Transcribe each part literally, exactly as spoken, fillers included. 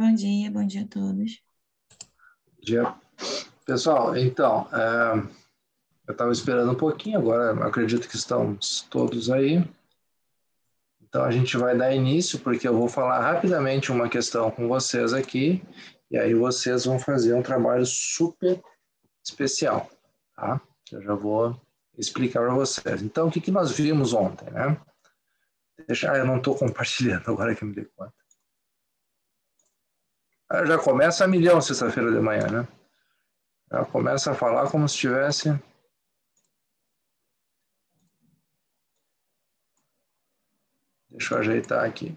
Bom dia, bom dia a todos. Bom dia. Pessoal, então, é, eu estava esperando um pouquinho, agora acredito que estamos todos aí. Então, a gente vai dar início, porque eu vou falar rapidamente uma questão com vocês aqui, e aí vocês vão fazer um trabalho super especial, tá? Eu já vou explicar para vocês. Então, o que, que nós vimos ontem, né? Deixa, ah, eu não estou compartilhando agora que eu me dei conta. Ah, já começa a milhão sexta-feira de manhã, né? Já começa a falar como se tivesse... Deixa eu ajeitar aqui.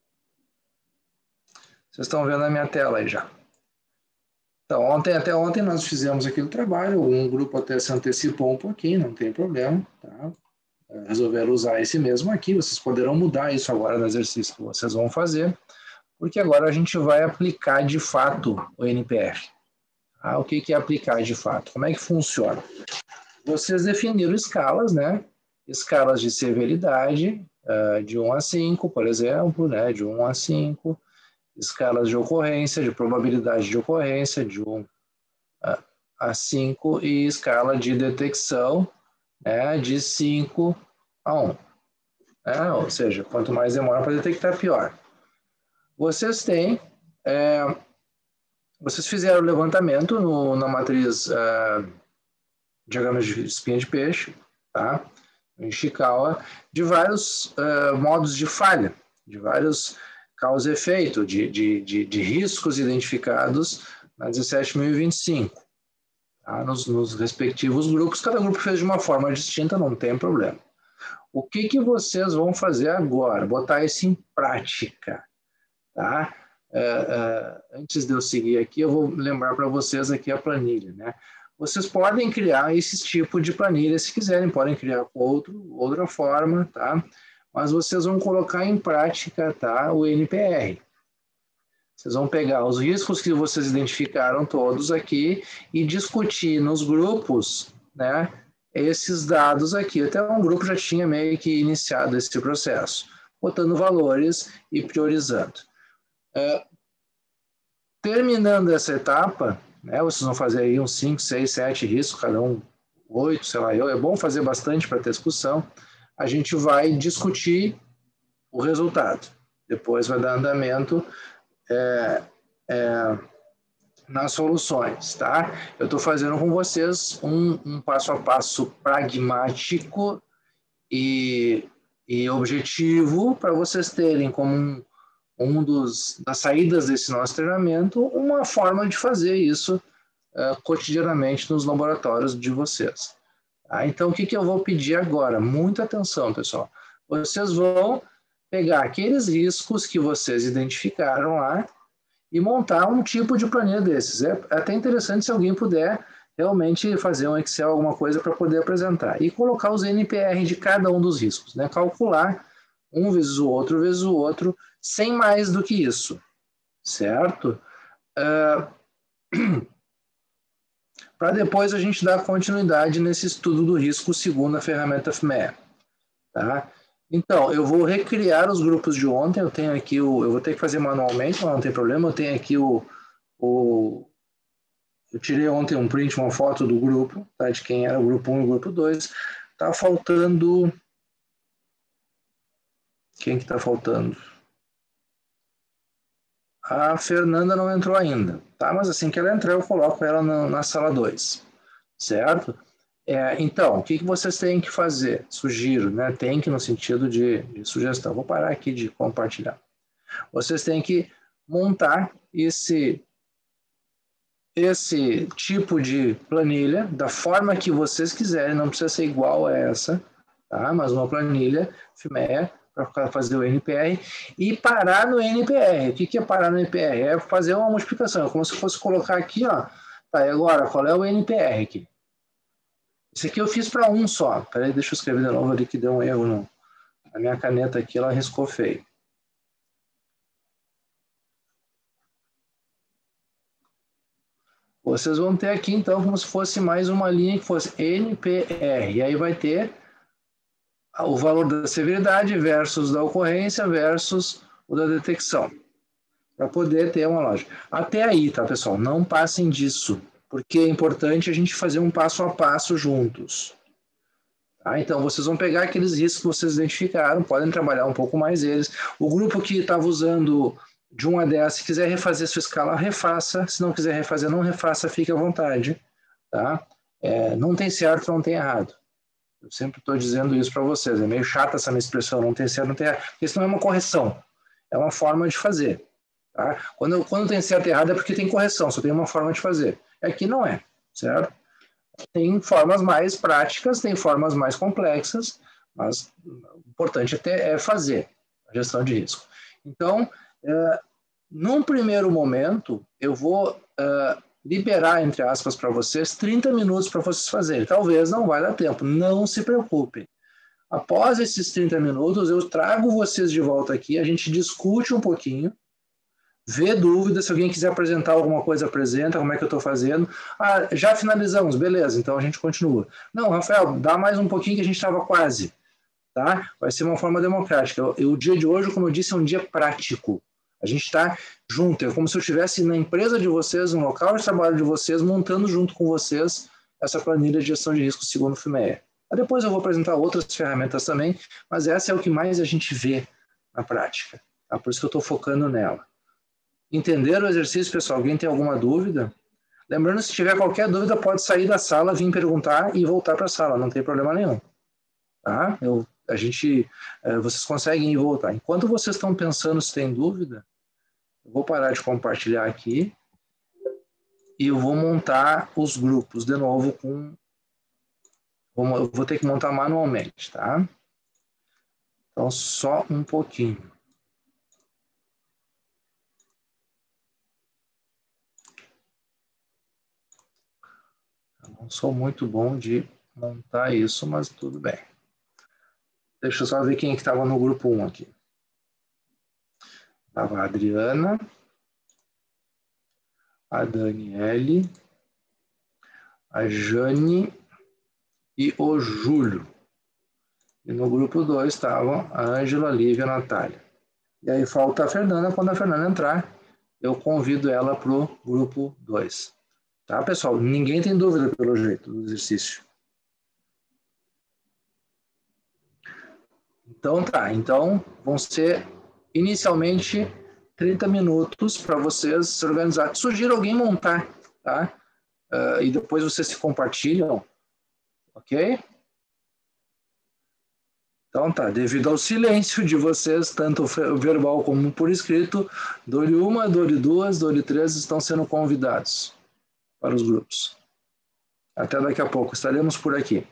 Vocês estão vendo a minha tela aí já. Então, ontem, até ontem nós fizemos aquele trabalho, um grupo até se antecipou um pouquinho, não tem problema, tá? Resolveram usar esse mesmo aqui, vocês poderão mudar isso agora no exercício que vocês vão fazer, porque agora a gente vai aplicar de fato o N P R. Ah, o que é aplicar de fato? Como é que funciona? Vocês definiram escalas, né? Escalas de severidade, de um a cinco, por exemplo, né? De um a cinco, escalas de ocorrência, de probabilidade de ocorrência, de um a cinco, e escala de detecção, né, de cinco a um. É, ou seja, quanto mais demora para detectar, pior. Vocês têm, é, vocês fizeram o levantamento no, na matriz uh, diagrama de espinha de peixe, tá? Em Ishikawa, de vários uh, modos de falha, de vários causa e efeito, de, de, de, de riscos identificados na dezessete mil e vinte e cinco. Tá? Nos, nos respectivos grupos, cada grupo fez de uma forma distinta, não tem problema. O que, que vocês vão fazer agora? Botar isso em prática. Tá? É, é, antes de eu seguir aqui, eu vou lembrar para vocês aqui a planilha. Né? Vocês podem criar esse tipo de planilha, se quiserem, podem criar com outro, outra forma, tá? Mas vocês vão colocar em prática, tá, o N P R. Vocês vão pegar os riscos que vocês identificaram todos aqui e discutir nos grupos, né, esses dados aqui. Até um grupo já tinha meio que iniciado esse processo, botando valores e priorizando. É, terminando essa etapa, né, vocês vão fazer aí uns cinco, seis, sete riscos, cada um oito, sei lá, eu. É bom fazer bastante para ter discussão. A gente vai discutir o resultado. Depois vai dar andamento É, é, nas soluções, tá? Eu estou fazendo com vocês um, um passo a passo pragmático e, e objetivo para vocês terem como um, um dos das saídas desse nosso treinamento uma forma de fazer isso uh, cotidianamente nos laboratórios de vocês. Tá? Então, o que, que eu vou pedir agora? Muita atenção, pessoal. Vocês vão pegar aqueles riscos que vocês identificaram lá e montar um tipo de planilha desses. É até interessante se alguém puder realmente fazer um Excel, alguma coisa para poder apresentar. E colocar os N P R de cada um dos riscos, né? Calcular um vezes o outro, vezes o outro, sem mais do que isso, certo? Uh, para depois a gente dar continuidade nesse estudo do risco segundo a ferramenta F M E. Tá? Então, eu vou recriar os grupos de ontem, eu tenho aqui o, eu vou ter que fazer manualmente, mas não tem problema, eu tenho aqui o, o eu tirei ontem um print, uma foto do grupo, tá, de quem era o grupo um e o grupo dois, tá faltando, quem que tá faltando? A Fernanda não entrou ainda, tá, mas assim que ela entrar eu coloco ela na, na sala dois, certo? É, então, o que, que vocês têm que fazer? Sugiro, né? Tem que no sentido de, de sugestão. Vou parar aqui de compartilhar. Vocês têm que montar esse, esse tipo de planilha da forma que vocês quiserem, não precisa ser igual a essa, tá? Mas uma planilha F M E para fazer o N P R e parar no N P R. O que, que é parar no N P R? É fazer uma multiplicação, é como se fosse colocar aqui, ó. Tá, e agora, qual é o N P R aqui? Esse aqui eu fiz para um só. Peraí, deixa eu escrever de novo ali que deu um erro. No... A minha caneta aqui, ela riscou feio. Vocês vão ter aqui, então, como se fosse mais uma linha que fosse N P R. E aí vai ter o valor da severidade versus da ocorrência versus o da detecção. para poder ter uma lógica. Até aí, tá, pessoal? Não passem disso, porque é importante a gente fazer um passo a passo juntos. Tá? Então, vocês vão pegar aqueles riscos que vocês identificaram, podem trabalhar um pouco mais eles. O grupo que estava usando de um a dez, se quiser refazer sua escala, refaça. Se não quiser refazer, não refaça, fique à vontade. Tá? É, não tem certo, não tem errado. Eu sempre estou dizendo isso para vocês. É meio chata essa minha expressão, não tem certo, não tem errado. Isso não é uma correção, é uma forma de fazer. Tá? Quando, quando tem certo e errado é porque tem correção, só tem uma forma de fazer. Aqui não é, certo? Tem formas mais práticas, tem formas mais complexas, mas o importante é, é fazer a gestão de risco. Então, é, num primeiro momento, eu vou é, liberar, entre aspas, para vocês, trinta minutos para vocês fazerem. Talvez não vai dar tempo, não se preocupem. Após esses trinta minutos, eu trago vocês de volta aqui, a gente discute um pouquinho, vê dúvidas, se alguém quiser apresentar alguma coisa, apresenta, como é que eu estou fazendo. Ah, já finalizamos, beleza, então a gente continua. Não, Rafael, dá mais um pouquinho que a gente estava quase. Tá? Vai ser uma forma democrática. O dia de hoje, como eu disse, é um dia prático. A gente está junto, é como se eu estivesse na empresa de vocês, no local de trabalho de vocês, montando junto com vocês essa planilha de gestão de risco segundo o FIMEA. Depois eu vou apresentar outras ferramentas também, mas essa é o que mais a gente vê na prática. Tá? Por isso que eu estou focando nela. Entenderam o exercício, pessoal? Alguém tem alguma dúvida? Lembrando, se tiver qualquer dúvida, pode sair da sala, vir perguntar e voltar para a sala, não tem problema nenhum. Tá? Eu, a gente, vocês conseguem ir voltar. Enquanto vocês estão pensando se tem dúvida, eu vou parar de compartilhar aqui e eu vou montar os grupos de novo com... Eu vou ter que montar manualmente, tá? Então, só um pouquinho. Eu não sou muito bom de montar isso, mas tudo bem. Deixa eu só ver quem é que estava no grupo um aqui. Estava a Adriana, a Daniele, a Jane e o Júlio. E no grupo dois estavam a Ângela, a Lívia e a Natália. E aí falta a Fernanda. Quando a Fernanda entrar, eu convido ela para o grupo dois. Tá, pessoal? Ninguém tem dúvida pelo jeito do exercício. Então tá. Então vão ser inicialmente trinta minutos para vocês se organizarem. Sugiro alguém montar, tá? Uh, e depois vocês se compartilham, ok? Então tá, devido ao silêncio de vocês, tanto verbal como por escrito, dou-lhe uma, dou-lhe duas, dou-lhe três estão sendo convidados para os grupos. Até daqui a pouco, estaremos por aqui.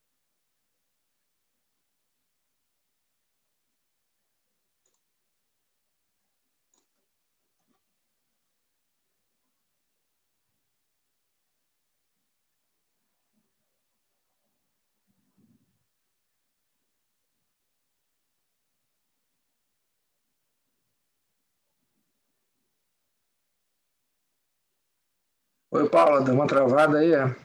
Oi, Paula, deu uma travada aí? É?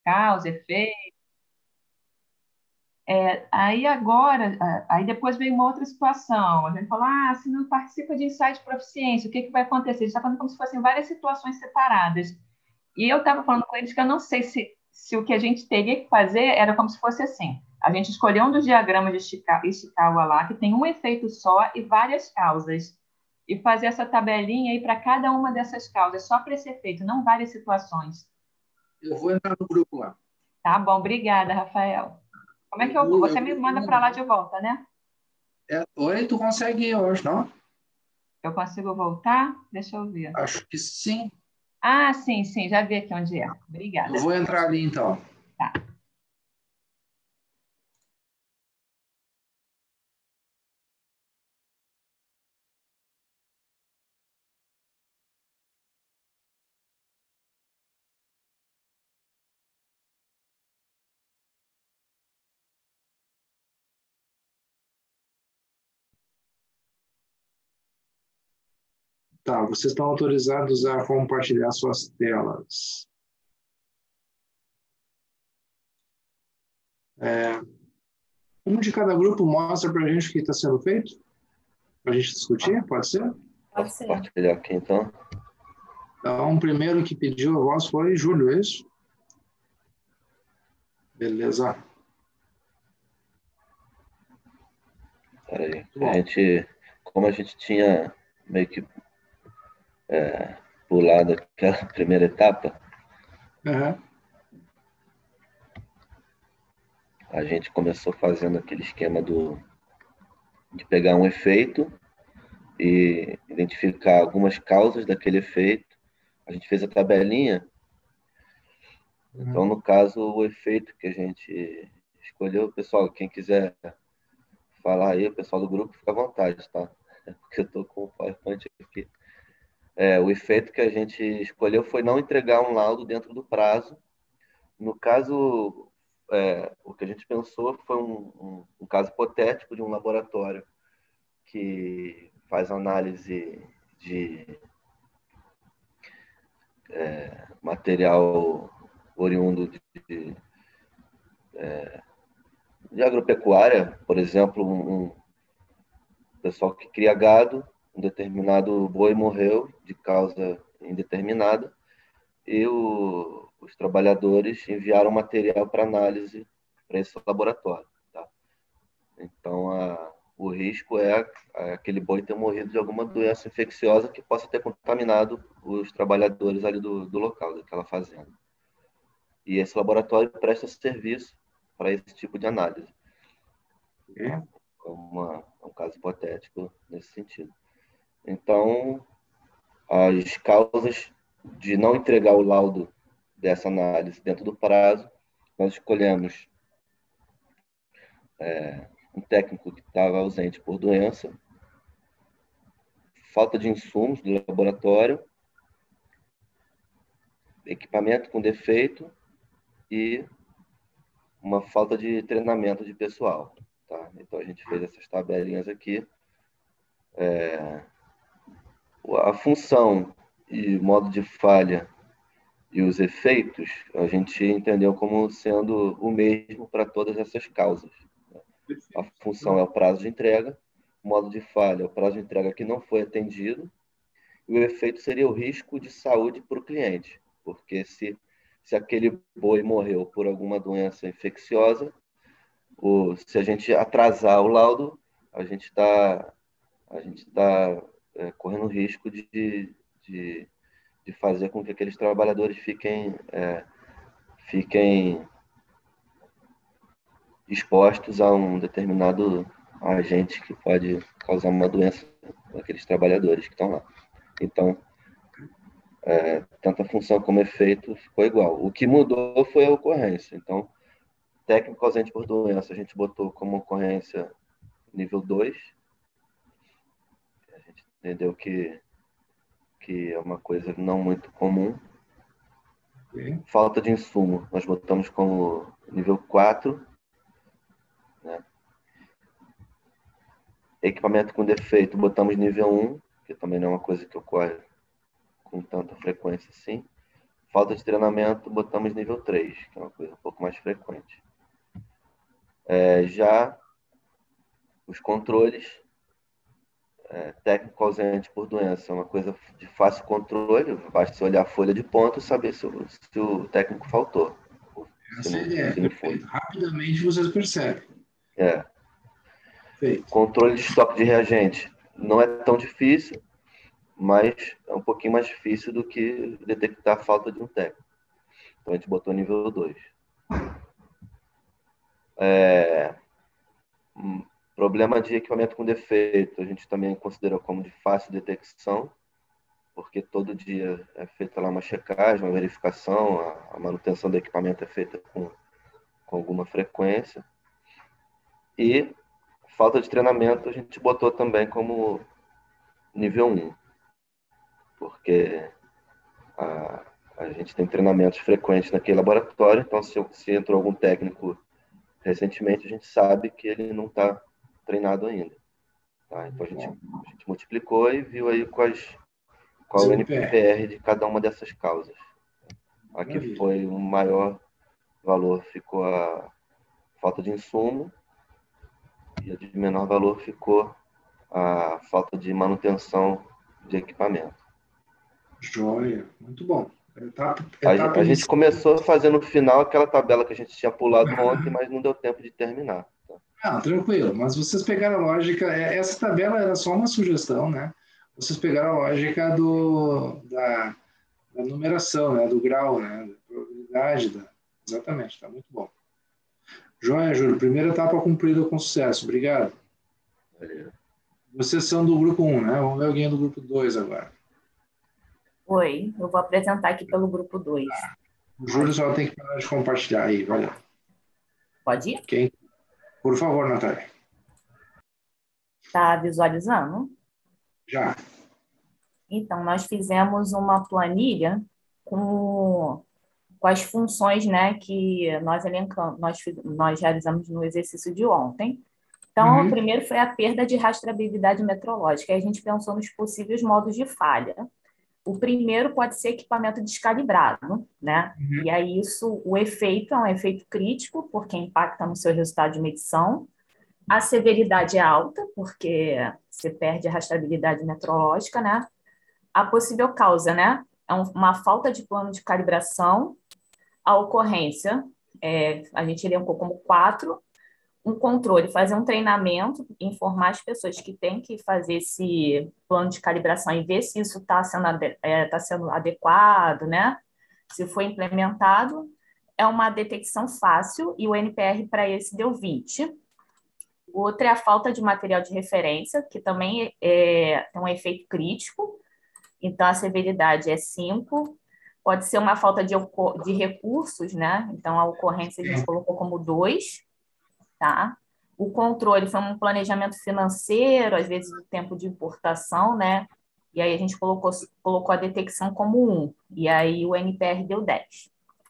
causa, efeito. É, aí agora, a- aí depois veio uma outra situação. A gente falou, ah, se não participa de insight de proficiência, o que que vai acontecer? A gente está falando como se fossem várias situações separadas. E eu estava falando com eles que eu não sei se, se o que a gente teria que fazer era como se fosse assim. A gente escolheu um dos diagramas de Ishika- Ishikawa lá, que tem um efeito só e várias causas. E fazer essa tabelinha aí para cada uma dessas causas, só para esse efeito, não várias situações. Eu vou entrar no grupo lá. Tá bom, obrigada, Rafael. Como é Eu que eu, vou, eu você me vou manda para lá de volta, né? é, oi, tu consegue ir hoje, não? Eu consigo voltar? Deixa eu ver. Acho que sim. Ah, sim, sim, já vi aqui onde é. Eu Obrigada. vou entrar ali então. Tá. Tá, vocês estão autorizados a compartilhar suas telas. É, um de cada grupo mostra para a gente o que está sendo feito? Para a gente discutir, pode ser? Pode compartilhar aqui, então. Então, o primeiro que pediu a voz foi Júlio, é isso? Beleza. Peraí. A gente, como a gente tinha meio que é, pulado aquela primeira etapa, Uhum. a gente começou fazendo aquele esquema do, de pegar um efeito e identificar algumas causas daquele efeito. A gente fez a tabelinha. Então, no caso, o efeito que a gente escolheu, pessoal, quem quiser falar aí, o pessoal do grupo, fica à vontade, tá? Porque eu estou com o PowerPoint aqui. É, o efeito que a gente escolheu foi não entregar um laudo dentro do prazo. No caso, é, o que a gente pensou foi um, um, um caso hipotético de um laboratório que faz análise de é, material oriundo de, é, de agropecuária, por exemplo, um, um pessoal que cria gado, um determinado boi morreu de causa indeterminada e o, os trabalhadores enviaram material para análise para esse laboratório. Tá? Então, a, o risco é aquele boi ter morrido de alguma doença infecciosa que possa ter contaminado os trabalhadores ali do, do local, daquela fazenda. E esse laboratório presta serviço para esse tipo de análise. É uma, é um caso hipotético nesse sentido. Então, as causas de não entregar o laudo dessa análise dentro do prazo, nós escolhemos é, um técnico que estava ausente por doença, falta de insumos do laboratório, equipamento com defeito e uma falta de treinamento de pessoal. Tá? Então, a gente fez essas tabelinhas aqui. É, a função e modo de falha e os efeitos, a gente entendeu como sendo o mesmo para todas essas causas. A função é o prazo de entrega, o modo de falha é o prazo de entrega que não foi atendido, e o efeito seria o risco de saúde para o cliente, porque se, se aquele boi morreu por alguma doença infecciosa, ou se a gente atrasar o laudo, a gente está a gente tá, é, correndo risco de, de, de fazer com que aqueles trabalhadores fiquem, é, fiquem expostos a um determinado agente que pode causar uma doença naqueles trabalhadores que estão lá. Então, é, tanto a função como efeito ficou igual. O que mudou foi a ocorrência. Então, técnico ausente por doença, a gente botou como ocorrência nível dois. A gente entendeu que, que é uma coisa não muito comum. Okay. Falta de insumo, nós botamos como nível quatro. Né? Equipamento com defeito, botamos nível um, que também não é uma coisa que ocorre com tanta frequência assim. falta de treinamento, botamos nível três, que é uma coisa um pouco mais frequente. É, já os controles, é, técnico ausente por doença, é uma coisa de fácil controle, basta você olhar a folha de ponto e saber se o, se o técnico faltou. Essa é a ideia, se não foi. perfeito. Rapidamente vocês percebem. É. Perfeito. Controle de estoque de reagente não é tão difícil, mas é um pouquinho mais difícil do que detectar a falta de um técnico. Então a gente botou nível dois. É, um problema de equipamento com defeito, a gente também considera como de fácil detecção, porque todo dia é feita lá uma checagem, uma verificação, a, a manutenção do equipamento é feita com, com alguma frequência. E falta de treinamento a gente botou também como nível um, porque a, a gente tem treinamentos frequentes naquele laboratório, então se, se entrou algum técnico recentemente, a gente sabe que ele não está treinado ainda. Tá? Então a gente, a gente multiplicou e viu aí quais, qual é o N P R de cada uma dessas causas. Aqui foi o maior valor, ficou a falta de insumo, e a de menor valor ficou a falta de manutenção de equipamento. Joia, muito bom. Etapa, a, etapa a gente começou a fazer no final aquela tabela que a gente tinha pulado ontem, mas não deu tempo de terminar. Tá? Ah, tranquilo, mas vocês pegaram a lógica, essa tabela era só uma sugestão, né? Vocês pegaram a lógica do, da, da numeração, né? Do grau, né? Da probabilidade, da... exatamente, tá muito bom. Joia, Júlio, primeira etapa cumprida com sucesso, obrigado. Valeu. Vocês são do grupo um, né? Vamos ver alguém do grupo dois agora. Oi, eu vou apresentar aqui pelo grupo dois. Ah, o Júlio só tem que parar de compartilhar aí, valeu. Pode ir? Quem? Por favor, Natália. Está visualizando? Já. Então, nós fizemos uma planilha com, com as funções, né, que nós elencamos, nós, nós realizamos no exercício de ontem. Então, Uhum. o primeiro foi a perda de rastreabilidade metrológica. Aí a gente pensou nos possíveis modos de falha. O primeiro pode ser equipamento descalibrado, né? Uhum. E aí isso, o efeito é um efeito crítico, porque impacta no seu resultado de medição. A severidade é alta, porque você perde a rastreabilidade metrológica, né? A possível causa, né? É um, uma falta de plano de calibração. A ocorrência, é, a gente elencou como quatro. Um controle, fazer um treinamento, informar as pessoas que têm que fazer esse plano de calibração e ver se isso está sendo, é, tá sendo adequado, né? Se foi implementado. É uma detecção fácil e o N P R para esse deu vinte. O outro é a falta de material de referência, que também é, tem um efeito crítico, então a severidade é cinco. Pode ser uma falta de, de recursos, né? Então a ocorrência a gente colocou como dois. Tá? O controle foi um planejamento financeiro, às vezes do tempo de importação, né? E aí a gente colocou, colocou a detecção como um, e aí o N P R deu dez.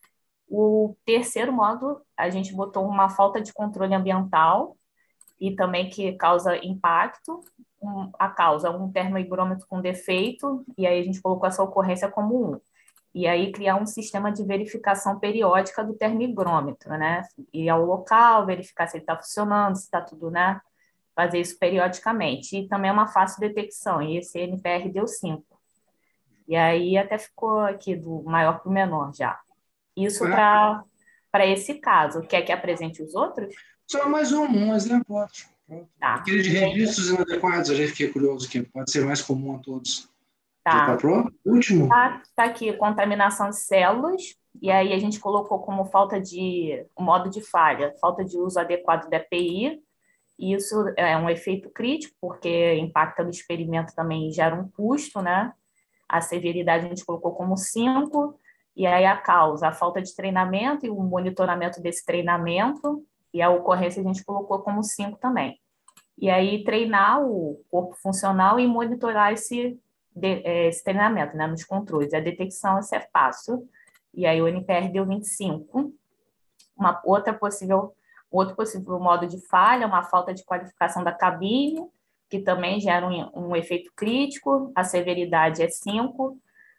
O terceiro modo, a gente botou uma falta de controle ambiental e também que causa impacto, um, a causa, um termohigrômetro com defeito, e aí a gente colocou essa ocorrência como um. E aí criar um sistema de verificação periódica do termigrômetro, né? Ir ao local, verificar se ele está funcionando, se está tudo, né? Fazer isso periodicamente. E também é uma fácil detecção, e esse N P R deu cinco. E aí até ficou aqui do maior para o menor já. Isso para esse caso. Quer que apresente os outros? Só mais um, um exemplo. Tá. Aquele de registros inadequados, eu já fiquei curioso, que pode ser mais comum a todos. Tá. Já está pronto? Último? Tá, tá aqui, contaminação de células, e aí a gente colocou como falta de, o modo de falha, falta de uso adequado da E P I, e isso é um efeito crítico, porque impacta no experimento também e gera um custo, né? A severidade a gente colocou como cinco, e aí a causa, a falta de treinamento e o monitoramento desse treinamento, e a ocorrência a gente colocou como cinco também. E aí treinar o corpo funcional e monitorar esse De, esse treinamento, né, nos controles. A detecção, isso é fácil. E aí o N P R deu vinte e cinco. Uma outra possível, outro possível modo de falha, uma falta de qualificação da cabine, que também gera um, um efeito crítico. A severidade é cinco.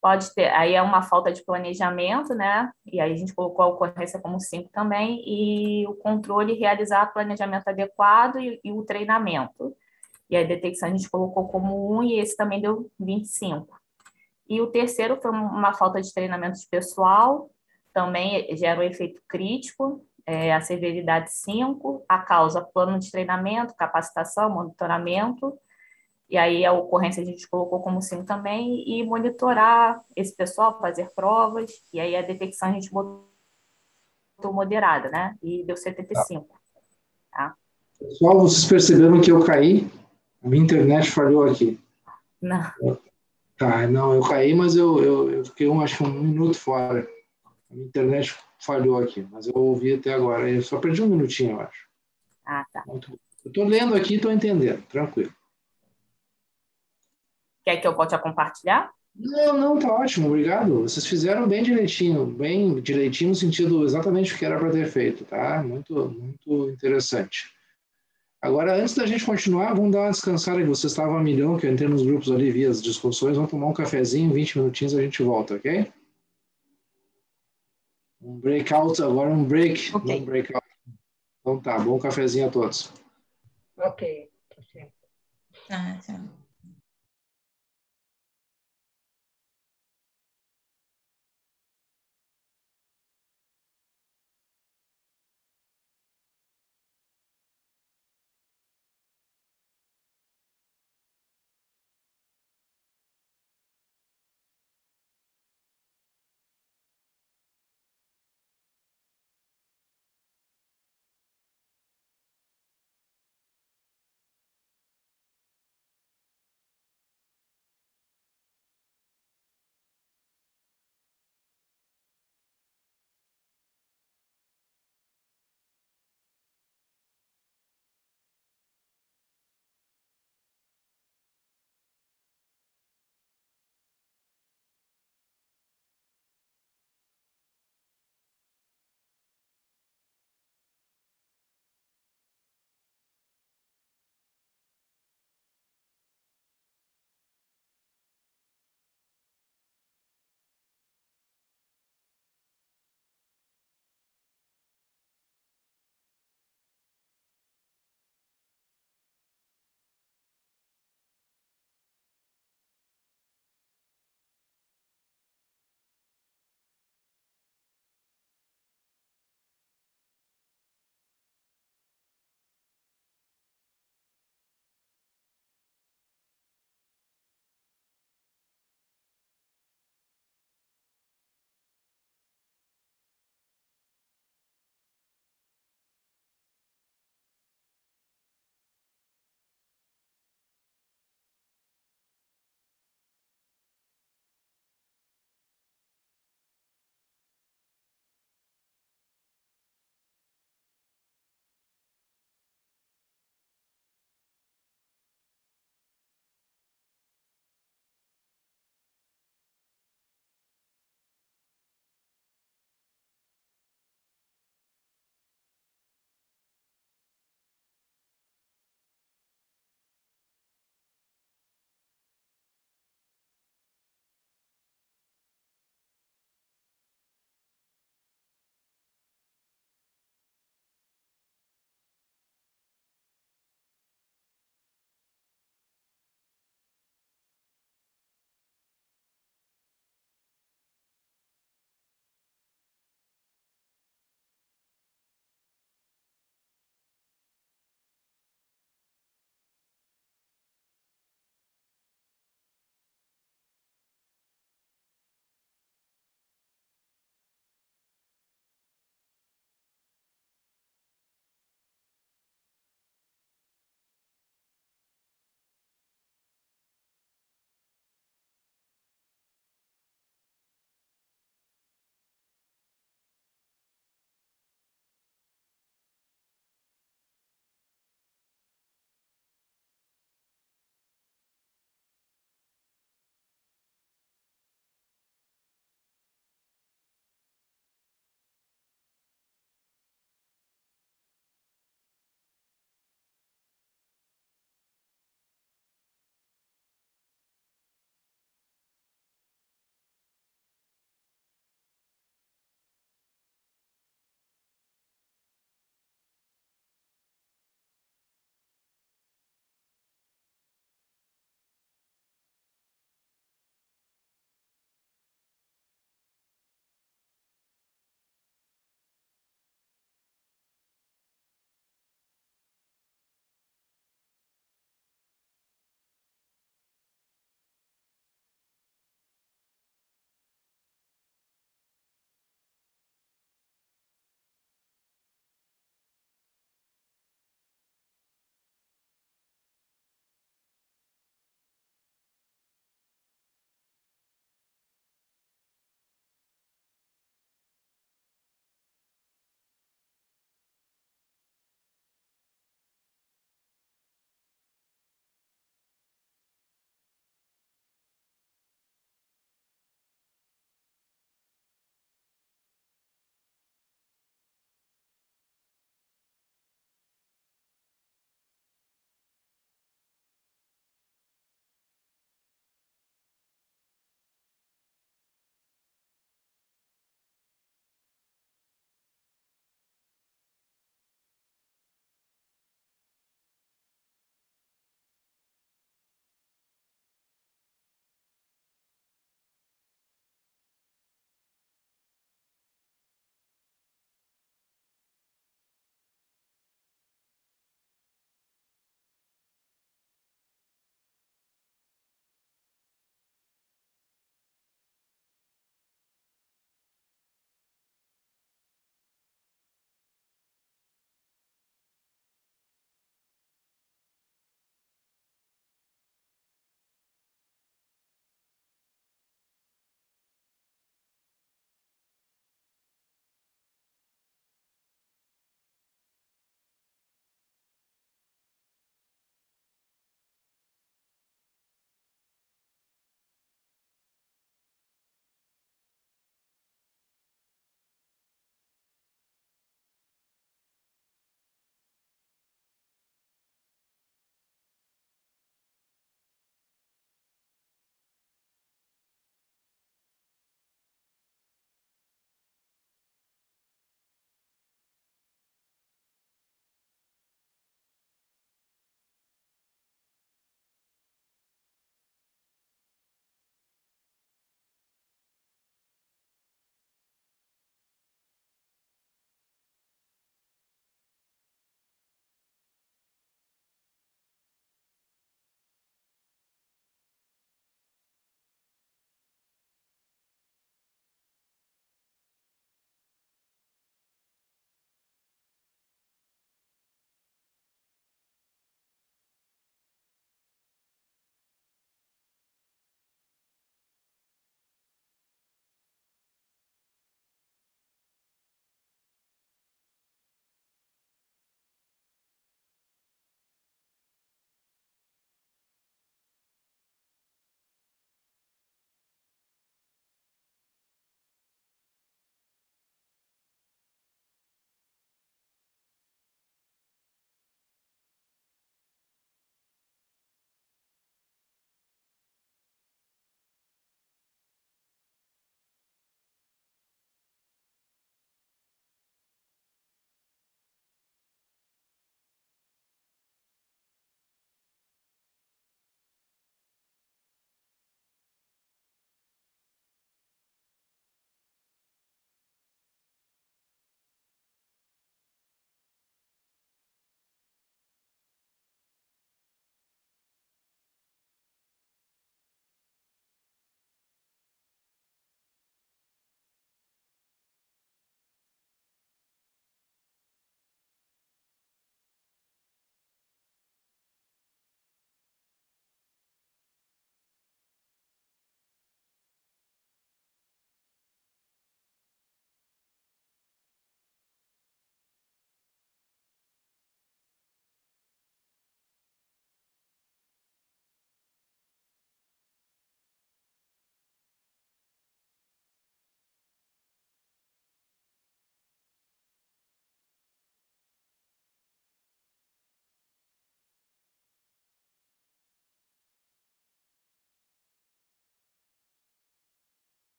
Pode ter, aí é uma falta de planejamento, né? E aí a gente colocou a ocorrência como cinco também, e o controle realizar planejamento adequado e, e o treinamento. E a detecção a gente colocou como um, e esse também deu vinte e cinco. E o terceiro foi uma falta de treinamento de pessoal, também gera um efeito crítico, é, a severidade cinco, a causa plano de treinamento, capacitação, monitoramento. E aí a ocorrência a gente colocou como cinco também, e monitorar esse pessoal, fazer provas, e aí a detecção a gente botou moderada, né? E deu setenta e cinco. Tá? Pessoal, vocês perceberam que eu caí? A minha internet falhou aqui. Não. Tá, não, eu caí, mas eu, eu, eu fiquei um, acho que um minuto fora. A minha internet falhou aqui, mas eu ouvi até agora. Eu só perdi um minutinho, eu acho. Ah, tá. Muito bom. Eu estou lendo aqui e estou entendendo, tranquilo. Quer que eu volte a compartilhar? Não, não, tá ótimo, obrigado. Vocês fizeram bem direitinho, bem direitinho no sentido exatamente o que era para ter feito, tá? Muito, muito interessante. Agora, antes da gente continuar, vamos dar uma descansada, que vocês estavam a milhão, que eu entrei nos grupos ali, vi as discussões, vamos tomar um cafezinho, vinte minutinhos a gente volta, ok? Um breakout, agora um break, Ok. não um breakout. Então tá, bom cafezinho a todos. Ok. Tá, tchau.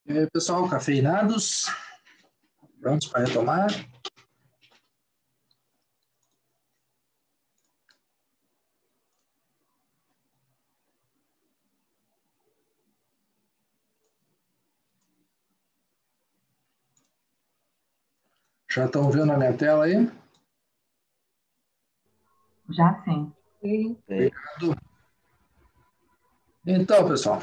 E aí, pessoal, cafeinados? Prontos para retomar? Já estão vendo a minha tela aí? Já sim. Sim. Obrigado. Então, pessoal,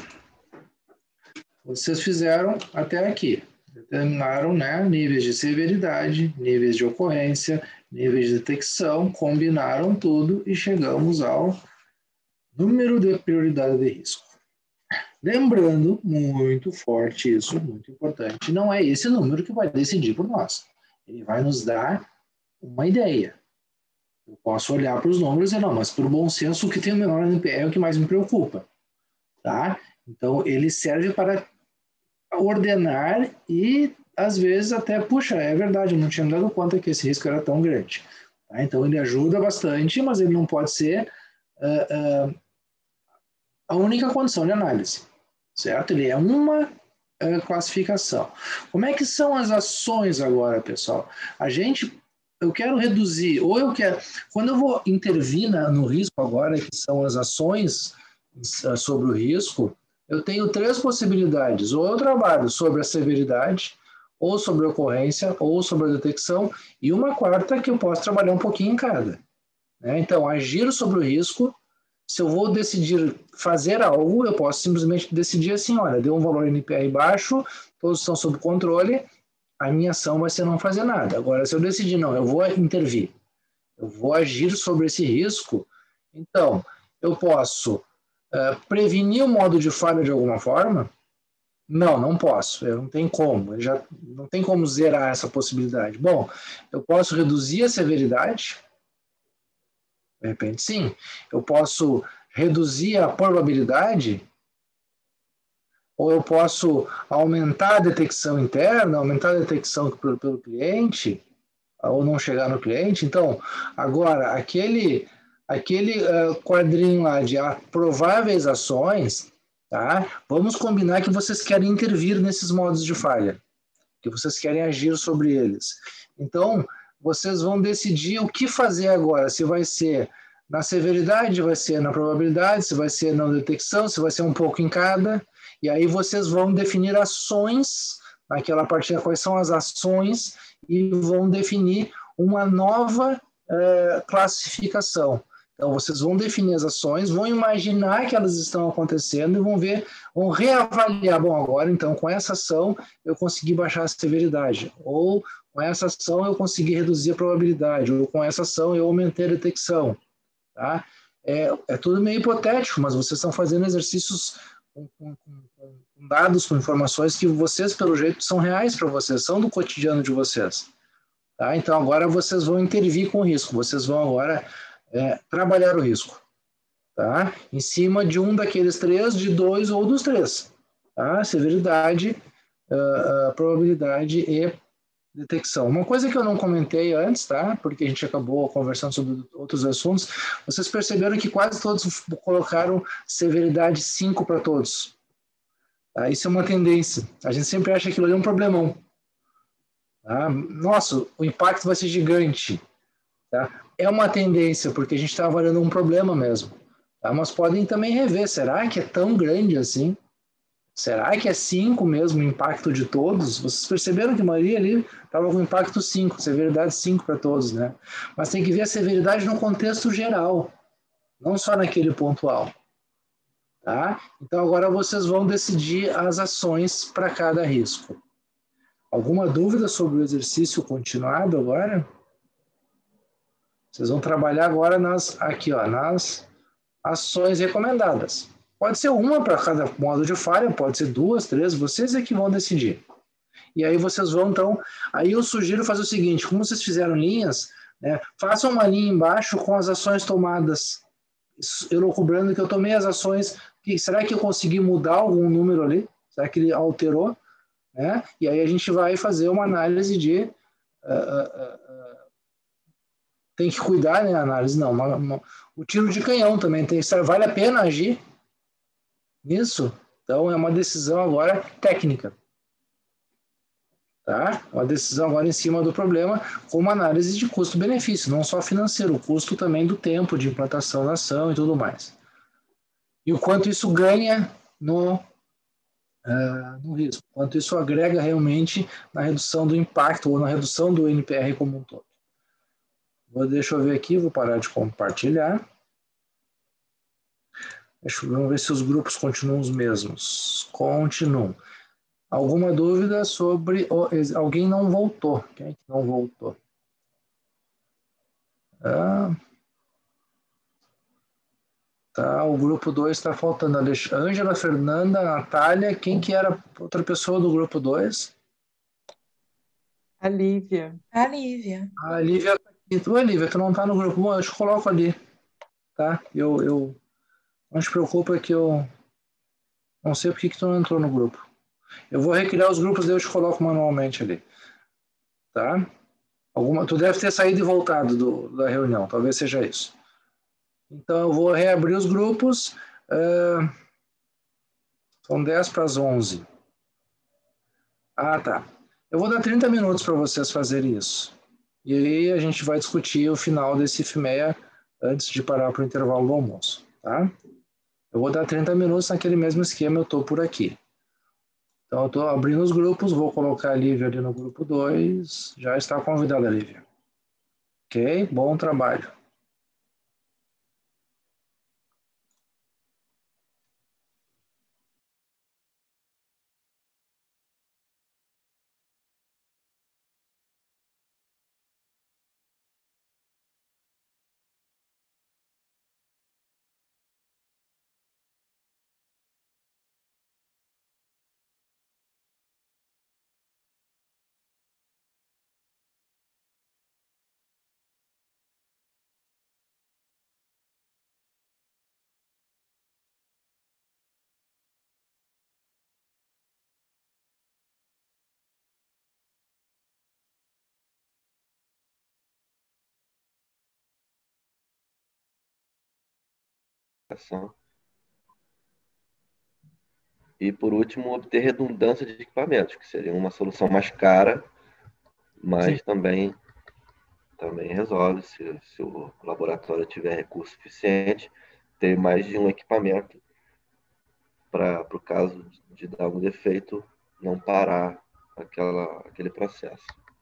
vocês fizeram até aqui. Determinaram, né, níveis de severidade, níveis de ocorrência, níveis de detecção, combinaram tudo e chegamos ao número de prioridade de risco. Lembrando, muito forte isso, muito importante, não é esse número que vai decidir por nós. Ele vai nos dar uma ideia. Eu posso olhar para os números e dizer, não, mas por bom senso, o que tem o menor N P é o que mais me preocupa. Tá? Então, ele serve para ordenar e, às vezes, até, puxa, é verdade, eu não tinha me dado conta que esse risco era tão grande. Tá? Então, ele ajuda bastante, mas ele não pode ser uh, uh, a única condição de análise, certo? Ele é uma uh, classificação. Como é que são as ações agora, pessoal? A gente, eu quero reduzir, ou eu quero, quando eu vou intervir na, no risco agora, que são as ações uh, sobre o risco, eu tenho três possibilidades. Ou eu trabalho sobre a severidade, ou sobre a ocorrência, ou sobre a detecção, e uma quarta que eu posso trabalhar um pouquinho em cada. Né? Então, agir sobre o risco, se eu vou decidir fazer algo, eu posso simplesmente decidir assim, olha, deu um valor N P R baixo, todos estão sob controle, a minha ação vai ser não fazer nada. Agora, se eu decidir, não, eu vou intervir, eu vou agir sobre esse risco, então, eu posso Uh, prevenir o modo de falha de alguma forma? Não, não posso. Eu não tem como. Eu já não tem como zerar essa possibilidade. Bom, eu posso reduzir a severidade? De repente, sim. Eu posso reduzir a probabilidade? Ou eu posso aumentar a detecção interna, aumentar a detecção pelo, pelo cliente, ou não chegar no cliente? Então, agora, aquele... Aquele uh, quadrinho lá de prováveis ações, tá? Vamos combinar que vocês querem intervir nesses modos de falha, que vocês querem agir sobre eles. Então, vocês vão decidir o que fazer agora, se vai ser na severidade, vai ser na probabilidade, se vai ser na detecção, se vai ser um pouco em cada, e aí vocês vão definir ações, naquela partida, quais são as ações, e vão definir uma nova uh, classificação. Então, vocês vão definir as ações, vão imaginar que elas estão acontecendo e vão ver, vão reavaliar. Bom, agora, então, com essa ação, eu consegui baixar a severidade. Ou, com essa ação, eu consegui reduzir a probabilidade. Ou, com essa ação, eu aumentei a detecção. Tá? É, é tudo meio hipotético, mas vocês estão fazendo exercícios com, com, com dados, com informações que vocês, pelo jeito, são reais para vocês, são do cotidiano de vocês. Tá? Então, agora vocês vão intervir com o risco. Vocês vão agora... É, trabalhar o risco, tá? Em cima de um daqueles três, de dois ou dos três, tá? Severidade, uh, uh, probabilidade e detecção. Uma coisa que eu não comentei antes, tá? Porque a gente acabou conversando sobre outros assuntos, vocês perceberam que quase todos colocaram severidade cinco para todos. Tá? Isso é uma tendência. A gente sempre acha que aquilo ali é um problemão. Tá? Nossa, o impacto vai ser gigante. Tá? É uma tendência, porque a gente está avaliando um problema mesmo. Tá? Mas podem também rever, será que é tão grande assim? Será que é cinco mesmo o impacto de todos? Vocês perceberam que a maioria ali estava com impacto cinco, severidade cinco para todos, né? Mas tem que ver a severidade no contexto geral, não só naquele pontual. Tá? Então agora vocês vão decidir as ações para cada risco. Alguma dúvida sobre o exercício continuado agora? Vocês vão trabalhar agora nas, aqui, ó, nas ações recomendadas. Pode ser uma para cada modo de falha, pode ser duas, três, vocês é que vão decidir. E aí vocês vão, então, aí eu sugiro fazer o seguinte, como vocês fizeram linhas, né, façam uma linha embaixo com as ações tomadas. Eu cobrando que eu tomei as ações, que, será que eu consegui mudar algum número ali? Será que ele alterou? Né? E aí a gente vai fazer uma análise de... Uh, uh, uh, tem que cuidar, né, a análise, não. Uma, uma, o tiro de canhão também, tem, vale a pena agir nisso? Então, é uma decisão agora técnica. Tá? Uma decisão agora em cima do problema, com uma análise de custo-benefício, não só financeiro, o custo também do tempo de implantação da ação e tudo mais. E o quanto isso ganha no, uh, no risco, quanto isso agrega realmente na redução do impacto ou na redução do N P R como um todo. Vou, deixa eu ver aqui, vou parar de compartilhar. Deixa eu, vamos ver se os grupos continuam os mesmos. Continuam. Alguma dúvida sobre... Alguém não voltou. Quem é que não voltou? Ah, tá, o grupo dois está faltando. Ângela, Fernanda, Natália. Quem que era outra pessoa do grupo dois? A Lívia. A Lívia. A Lívia. Oi, Lívia, tu não está no grupo. Bom, eu te coloco ali. Tá? Eu, eu... Não te preocupa que eu... Não sei por que tu não entrou no grupo. Eu vou recriar os grupos e eu te coloco manualmente ali. Tá? Alguma, tu deve ter saído e voltado do, da reunião, talvez seja isso. Então, eu vou reabrir os grupos. Uh, são dez para as onze. Ah, tá. Eu vou dar trinta minutos para vocês fazerem isso. E aí a gente vai discutir o final desse I F M E A antes de parar para o intervalo do almoço. Tá? Eu vou dar trinta minutos naquele mesmo esquema, eu estou por aqui. Então, eu estou abrindo os grupos, vou colocar a Lívia ali no grupo dois. Já está convidada a Lívia. Ok? Bom trabalho. E, por último, obter redundância de equipamentos, que seria uma solução mais cara, mas também, também resolve, se, se o laboratório tiver recurso suficiente, ter mais de um equipamento para o caso de dar algum defeito, não parar aquela, aquele processo.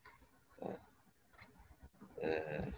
É...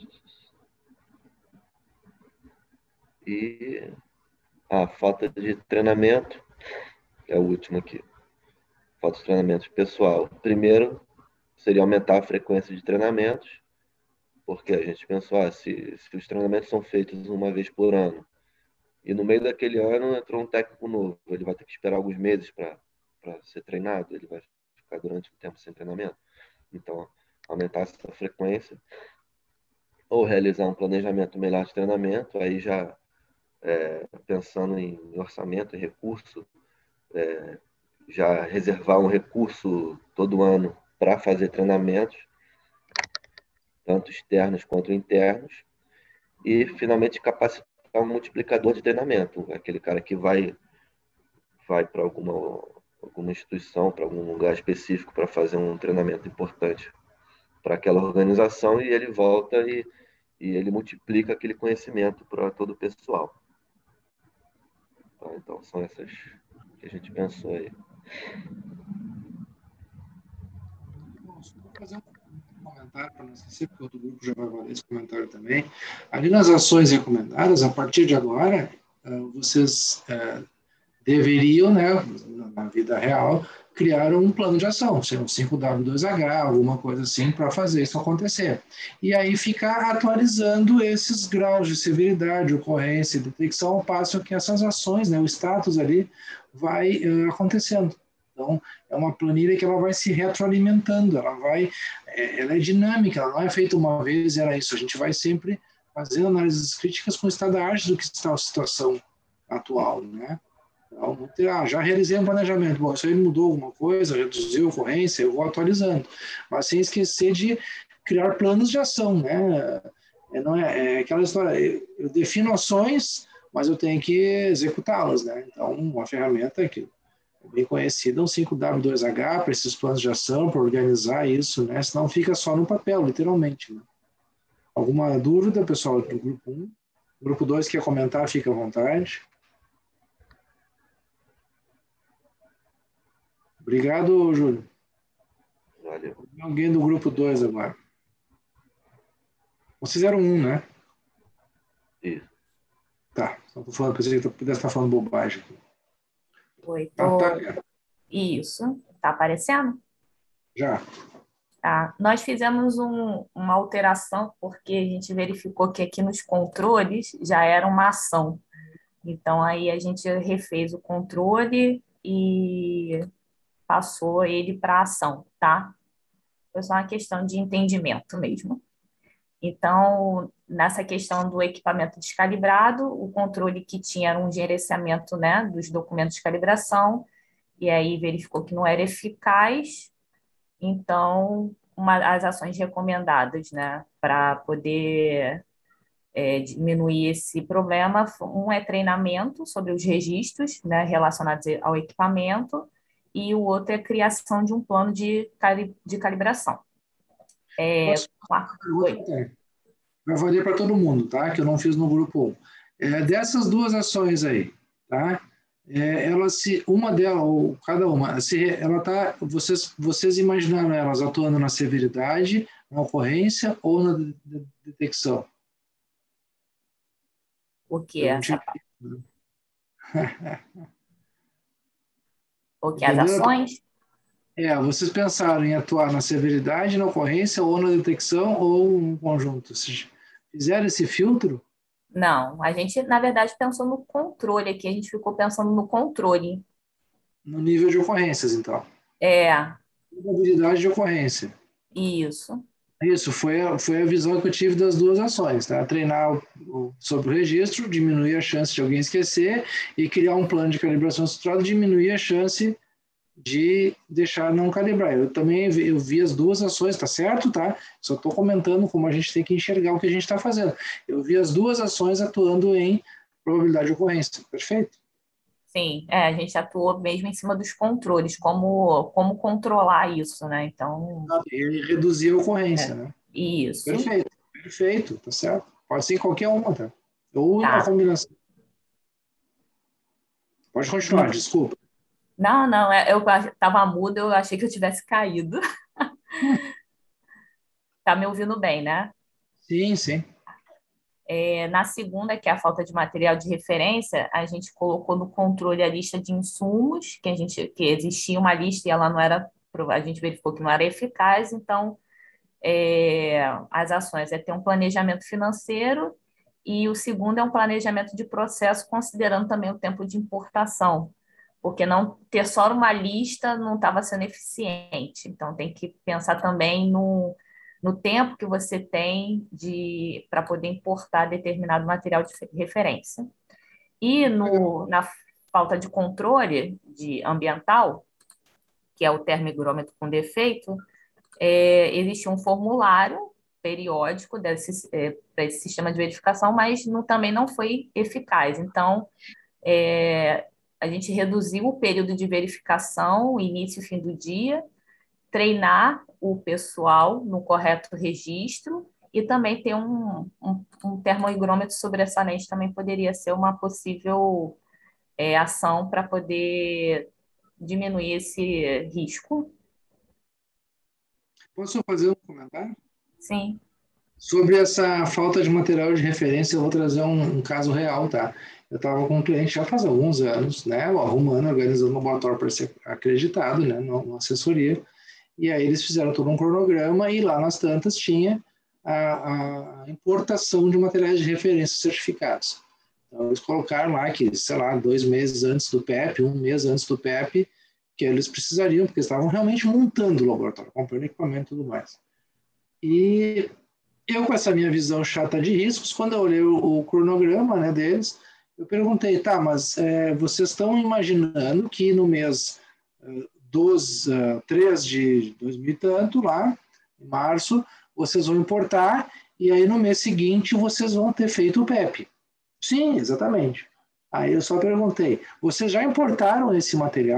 E a falta de treinamento, é o último aqui. Falta de treinamento pessoal. Primeiro, seria aumentar a frequência de treinamentos, porque a gente pensou, ah, se, se os treinamentos são feitos uma vez por ano, e no meio daquele ano entrou um técnico novo, ele vai ter que esperar alguns meses para ser treinado, ele vai ficar durante um tempo sem treinamento. Então, aumentar essa frequência, ou realizar um planejamento melhor de treinamento, aí já é, pensando em orçamento e recurso, é, já reservar um recurso todo ano para fazer treinamentos, tanto externos quanto internos, e finalmente capacitar um multiplicador de treinamento, aquele cara que vai, vai para alguma, alguma instituição, para algum lugar específico para fazer um treinamento importante para aquela organização, e ele volta e, e ele multiplica aquele conhecimento para todo o pessoal. Então, então são essas que a gente pensou aí. Bom, só vou fazer um comentário para não esquecer, porque outro grupo já vai valer esse comentário também. Ali nas ações recomendadas, a partir de agora, vocês deveriam, né, na vida real, criar um plano de ação, seja um cinco W dois H, alguma coisa assim, para fazer isso acontecer. E aí ficar atualizando esses graus de severidade, ocorrência, detecção, ao passo que essas ações, né, o status ali, vai uh, acontecendo. Então, é uma planilha que ela vai se retroalimentando, ela vai, é, ela é dinâmica, ela não é feita uma vez, era isso, a gente vai sempre fazendo análises críticas com o estado da arte do que está a situação atual, né? Então, ah, já realizei um planejamento, bom, isso aí mudou alguma coisa, reduziu a ocorrência, eu vou atualizando, mas sem esquecer de criar planos de ação, né? É, não é, é aquela história, eu, eu defino ações, mas eu tenho que executá-las, né? Então, uma ferramenta que é bem conhecida, um cinco W dois H para esses planos de ação, para organizar isso, né? Senão fica só no papel, literalmente. Né? Alguma dúvida, pessoal, do grupo um? Grupo dois quer comentar, fica à vontade. Obrigado, Júlio. Valeu. Alguém do grupo dois agora. Vocês eram um, né? Isso. Tá, só tô falando, pensei que eu pudesse estar falando bobagem. Oi, tô... Natália, Isso, tá aparecendo? já. Tá. Nós fizemos um- uma alteração porque a gente verificou que aqui nos controles já era uma ação. Então, aí a gente refez o controle e passou ele para ação, tá? Foi só uma questão de entendimento mesmo. Então, nessa questão do equipamento descalibrado, o controle que tinha era um gerenciamento, né, dos documentos de calibração, e aí verificou que não era eficaz, então, uma, as ações recomendadas, né, para poder é, diminuir esse problema, um é treinamento sobre os registros, né, relacionados ao equipamento, e o outro é a criação de um plano de, cali, de calibração. É, Posso qua- fazer oi. outra? Vai valer para todo mundo, tá? Que eu não fiz no grupo um. É, dessas duas ações aí, tá? É, ela se, uma delas, ou cada uma, se ela tá, vocês, vocês imaginaram elas atuando na severidade, na ocorrência ou na de- de- detecção? Porque Perguntinha. essa, porque as Entenderam? ações, É, vocês pensaram em atuar na severidade, na ocorrência ou na detecção ou um conjunto? Vocês fizeram esse filtro? não, a gente, na verdade, pensou no controle aqui, a gente ficou pensando no controle. No nível de ocorrências, então. É, Probabilidade de ocorrência. isso, Isso, foi a, foi a visão que eu tive das duas ações, tá? Treinar o, o, sobre o registro, diminuir a chance de alguém esquecer e criar um plano de calibração estruturado, diminuir a chance de deixar não calibrar. Eu também vi, eu vi as duas ações, tá certo, tá? Só estou comentando como a gente tem que enxergar o que a gente está fazendo. Eu vi as duas ações atuando em probabilidade de ocorrência, perfeito? sim, é, a gente atuou mesmo em cima dos controles, como, como controlar isso, né? Então, E reduzir a ocorrência, é, né? isso, Perfeito, perfeito, tá certo. Pode ser em qualquer uma, tá? Ou a tá. combinação. Pode continuar, desculpa. Não, não, é, eu estava muda, eu achei que eu tivesse caído. Tá me ouvindo bem, né? Sim, sim. É, na segunda, que é a falta de material de referência, a gente colocou no controle a lista de insumos, que a gente que existia uma lista e ela não era, a gente verificou que não era eficaz, então é, as ações é ter um planejamento financeiro e o segundo é um planejamento de processo, considerando também o tempo de importação, porque não ter só uma lista não estava sendo eficiente, então tem que pensar também no no tempo que você tem de para poder importar determinado material de referência. E no, na falta de controle de ambiental, que é o termohigrômetro com defeito, é, existe um formulário periódico desse, é, para esse sistema de verificação, mas não, também não foi eficaz. Então, é, a gente reduziu o período de verificação, início e fim do dia, treinar o pessoal no correto registro e também ter um, um, um termohigrômetro sobressalente também poderia ser uma possível é, ação para poder diminuir esse risco. Posso fazer um comentário? Sim. Sobre essa falta de material de referência, eu vou trazer um, um caso real, tá? Eu estava com um cliente já faz alguns anos, né, arrumando, organizando um laboratório para ser acreditado, né, numa assessoria, e aí eles fizeram todo um cronograma e lá nas tantas tinha a, a importação de materiais de referência certificados. Então, eles colocaram lá que, sei lá, dois meses antes do P E P, um mês antes do P E P, que eles precisariam, porque eles estavam realmente montando o laboratório, comprando equipamento e tudo mais. E eu, com essa minha visão chata de riscos, quando eu olhei o, o cronograma, né, deles, eu perguntei, tá, mas é, vocês estão imaginando que no mês uh, dos, uh, três de dois mil e tanto, lá, em março, vocês vão importar e aí no mês seguinte vocês vão ter feito o P E P. Sim, exatamente. Aí eu só perguntei, vocês já importaram esse material?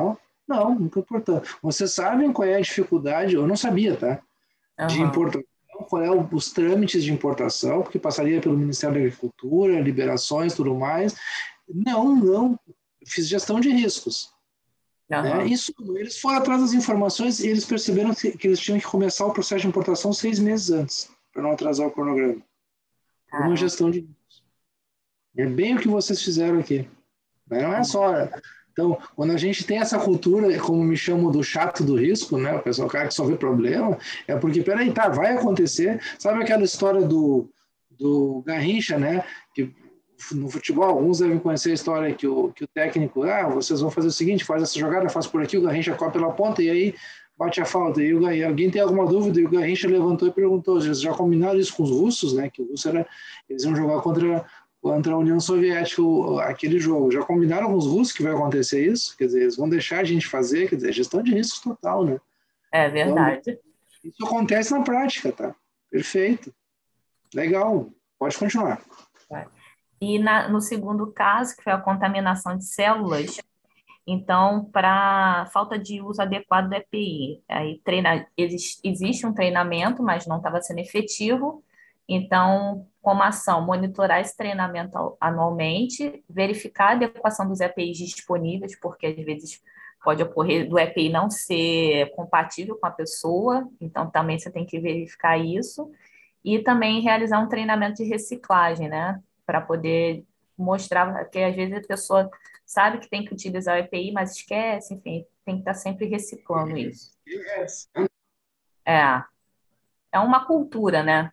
Não, nunca importou. Vocês sabem qual é a dificuldade? Eu não sabia, tá? De Aham. importação, qual é o- os trâmites de importação, porque passaria pelo Ministério da Agricultura, liberações, tudo mais. Não, não. Fiz gestão de riscos. Né? Aham. Isso, eles foram atrás das informações e eles perceberam que, que eles tinham que começar o processo de importação seis meses antes, para não atrasar o cronograma. Por uma Caramba. gestão de riscos. É bem o que vocês fizeram aqui. Né? Não é só. Então, quando a gente tem essa cultura, como me chamam do chato do risco, né? O pessoal, o cara que só vê problema, é porque, peraí, tá, vai acontecer. Sabe aquela história do, do Garrincha, né? Que no futebol, alguns devem conhecer a história que o, que o técnico, ah, vocês vão fazer o seguinte, faz essa jogada, faz por aqui, o Garrincha corre pela ponta e aí bate a falta. E o Garrincha, alguém tem alguma dúvida? E o Garrincha levantou e perguntou, eles já combinaram isso com os russos, né? Que o russo era, eles iam jogar contra contra a União Soviética, aquele jogo. Já combinaram com os russos que vai acontecer isso? Quer dizer, eles vão deixar a gente fazer, quer dizer, gestão de riscos total, né? É Então, verdade. isso acontece na prática, tá? Perfeito. Legal. Pode continuar. E na, no segundo caso, que foi a contaminação de células, então, para falta de uso adequado do E P I, aí treina, existe, existe um treinamento, mas não estava sendo efetivo. Então, como ação, monitorar esse treinamento anualmente, verificar a adequação dos E P Is disponíveis, porque às vezes pode ocorrer do E P I não ser compatível com a pessoa, então também você tem que verificar isso. E também realizar um treinamento de reciclagem, né? Para poder mostrar, porque às vezes a pessoa sabe que tem que utilizar o E P I, mas esquece, enfim, tem que estar sempre reciclando isso. Yes. É, é uma cultura, né?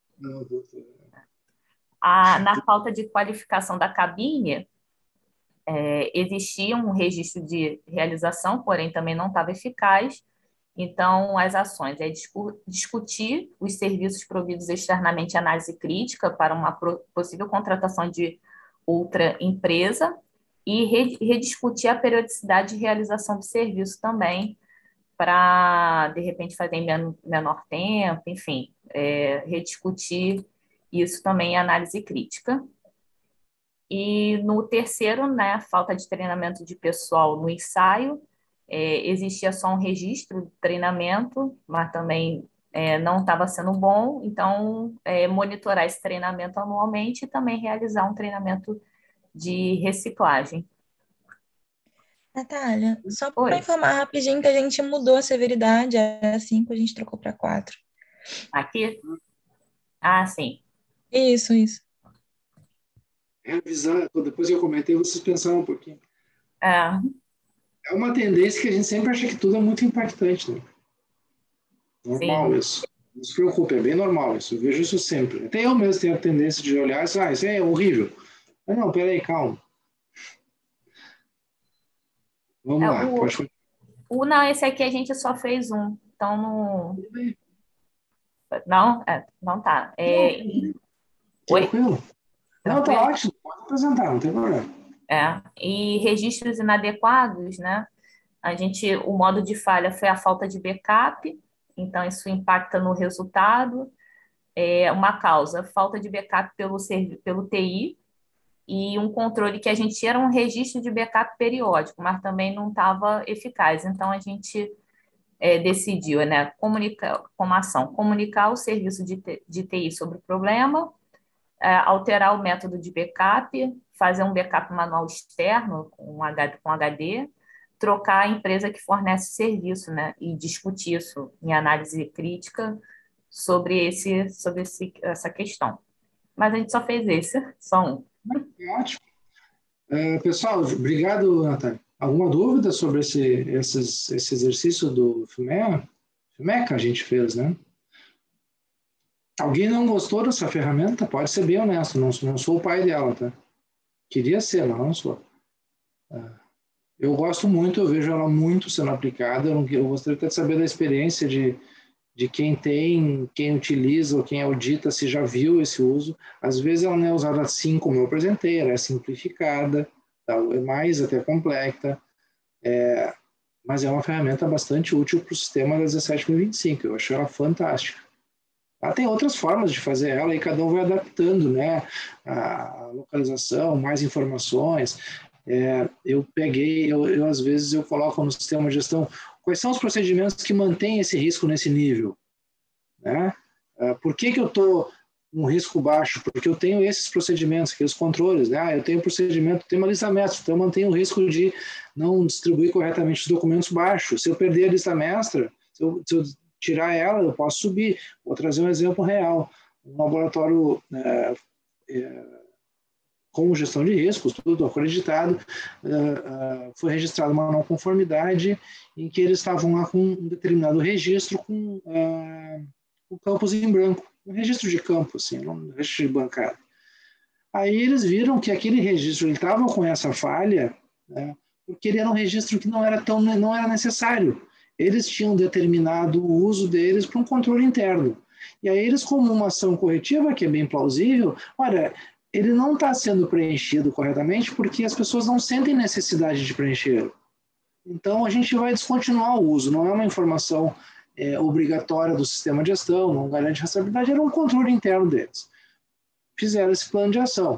A, na falta de qualificação da cabine, é, existia um registro de realização, porém também não estava eficaz. Então, as ações é discu discutir os serviços providos externamente à análise crítica para uma possível contratação de outra empresa e re rediscutir a periodicidade de realização do serviço também para, de repente, fazer em men menor tempo, enfim, é, rediscutir isso também em análise crítica. E no terceiro, né, falta de treinamento de pessoal no ensaio, é, existia só um registro de treinamento, mas também é, não estava sendo bom, então é, monitorar esse treinamento anualmente e também realizar um treinamento de reciclagem. Natália, só para Oi, informar rapidinho que a gente mudou a severidade, é cinco, a gente trocou para quatro. aqui? Ah, sim. Isso, isso. Revisar, depois que eu comentei, vocês pensaram um pouquinho. É, É uma tendência que a gente sempre acha que tudo é muito impactante, né? Normal sim. isso. Não se preocupe, é bem normal isso. Eu vejo isso sempre. Até eu mesmo tenho a tendência de olhar e dizer, ah, isso é horrível. Mas não, peraí, calma. Vamos É, lá, o, pode continuar. o, não, esse aqui a gente só fez um, então não... Não, é, não tá. É, oi? Tranquilo. Não, tá Tranquilo? ótimo. Pode apresentar, não tem problema. É, e registros inadequados, né? A gente, o modo de falha foi a falta de backup, então isso impacta no resultado. É uma causa, falta de backup pelo, pelo T I e um controle que a gente tinha era um registro de backup periódico, mas também não estava eficaz. Então a gente é, decidiu, né, comunicar, como ação, comunicar o serviço de, de T I sobre o problema, é, alterar o método de backup, fazer um backup manual externo com, H, com H D, trocar a empresa que fornece o serviço, né, e discutir isso em análise crítica sobre, esse, sobre esse, essa questão. Mas a gente só fez esse, só um. Ótimo. É, pessoal, obrigado, Natália. Alguma dúvida sobre esse, esses, esse exercício do FIMEA? FIMECA a gente fez, né? Alguém não gostou dessa ferramenta? Pode ser bem honesto, não, não sou o pai dela, tá? Queria ser, mas não sou. Eu gosto muito, eu vejo ela muito sendo aplicada, eu, não, eu gostaria até de saber da experiência de, de quem tem, quem utiliza ou quem audita, se já viu esse uso. Às vezes ela não é usada assim como eu apresentei, ela é simplificada, tá? É mais até complexa, é, mas é uma ferramenta bastante útil para o sistema da dezessete mil e vinte e cinco, eu acho ela fantástica. Ela tem outras formas de fazer ela e cada um vai adaptando, né, a localização, mais informações. é, eu peguei, eu, eu às vezes eu coloco no sistema de gestão quais são os procedimentos que mantêm esse risco nesse nível, né? Uh, por que que eu estou um risco baixo? Porque eu tenho esses procedimentos, aqueles controles, né? Ah, eu tenho procedimento, tenho uma lista mestra, então eu mantenho o risco de não distribuir corretamente os documentos baixo. Se eu perder a lista mestra, se eu, se eu tirar ela, eu posso subir. Vou trazer um exemplo real. Um laboratório é, é, com gestão de riscos, tudo acreditado, é, é, foi registrada uma não conformidade em que eles estavam lá com um determinado registro com é, o campus em branco, um registro de campo, assim, um registro de bancada. Aí eles viram que aquele registro estava com essa falha, né, porque ele era um registro que não era tão, não era necessário. Eles tinham determinado o uso deles para um controle interno. E aí eles, como uma ação corretiva, que é bem plausível, olha, ele não está sendo preenchido corretamente porque as pessoas não sentem necessidade de preencher. Então a gente vai descontinuar o uso, não é uma informação é, obrigatória do sistema de gestão, não garante rastreabilidade, era um controle interno deles. Fizeram esse plano de ação.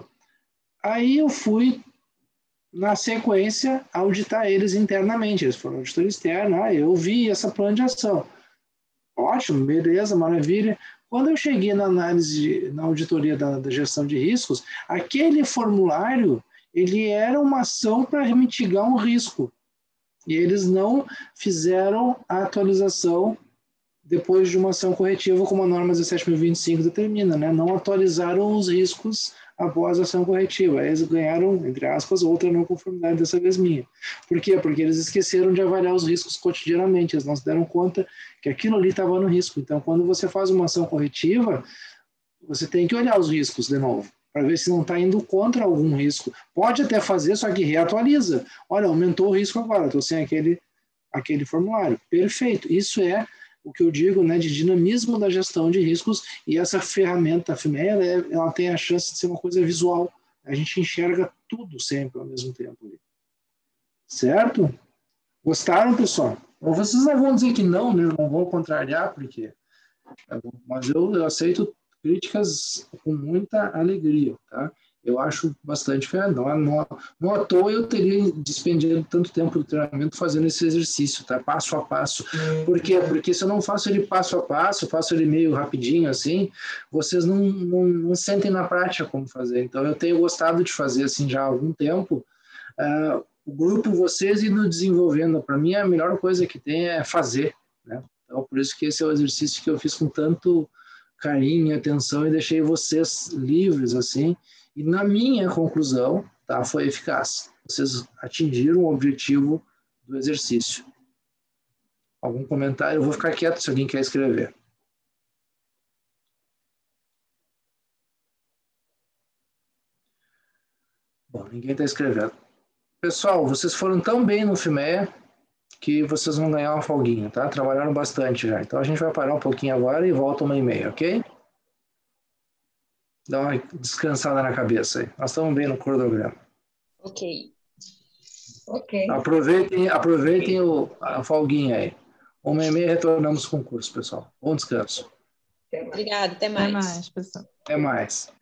Aí eu fui, na sequência, auditar eles internamente. Eles foram auditor externo, ah, eu vi essa plano de ação. Ótimo, beleza, maravilha. Quando eu cheguei na análise, na auditoria da, da gestão de riscos, aquele formulário, ele era uma ação para mitigar um risco. E eles não fizeram a atualização depois de uma ação corretiva, como a norma dezessete mil e vinte e cinco determina, né? Não atualizaram os riscos após a ação corretiva. Eles ganharam, entre aspas, outra não conformidade, dessa vez minha. Por quê? Porque eles esqueceram de avaliar os riscos cotidianamente, eles não se deram conta que aquilo ali estava no risco. Então, quando você faz uma ação corretiva, você tem que olhar os riscos de novo, para ver se não está indo contra algum risco. Pode até fazer, só que reatualiza. Olha, aumentou o risco agora, estou sem aquele, aquele formulário. Perfeito. Isso é o que eu digo, né, de dinamismo da gestão de riscos, e essa ferramenta, a FIMEA, ela, ela tem a chance de ser uma coisa visual. A gente enxerga tudo sempre ao mesmo tempo. Certo? Gostaram, pessoal? Ou vocês não vão dizer que não, né? Não vão contrariar, porque... Mas eu, eu aceito críticas com muita alegria, tá? Eu acho bastante fé. Não, não, não à toa eu teria despendido tanto tempo do treinamento fazendo esse exercício, tá? Passo a passo. Por quê? Porque se eu não faço ele passo a passo, faço ele meio rapidinho assim, vocês não, não, não sentem na prática como fazer. Então eu tenho gostado de fazer assim já há algum tempo. Uh, o grupo, vocês indo desenvolvendo. Para mim a melhor coisa que tem é fazer, né? Então por isso que esse é o exercício que eu fiz com tanto carinho e atenção e deixei vocês livres assim. E na minha conclusão, tá, foi eficaz. Vocês atingiram o objetivo do exercício. Algum comentário? Eu vou ficar quieto se alguém quer escrever. Bom, ninguém está escrevendo. Pessoal, vocês foram tão bem no FIMEA que vocês vão ganhar uma folguinha, tá? Trabalharam bastante já. Então a gente vai parar um pouquinho agora e volta uma e meia, ok? Dá uma descansada na cabeça aí. Nós estamos bem no cronograma. Ok. Ok. Aproveitem, aproveitem o, a folguinha aí. Uma e meia retornamos com o curso, pessoal. Bom descanso. Obrigada, até mais. Até mais, pessoal. Até mais.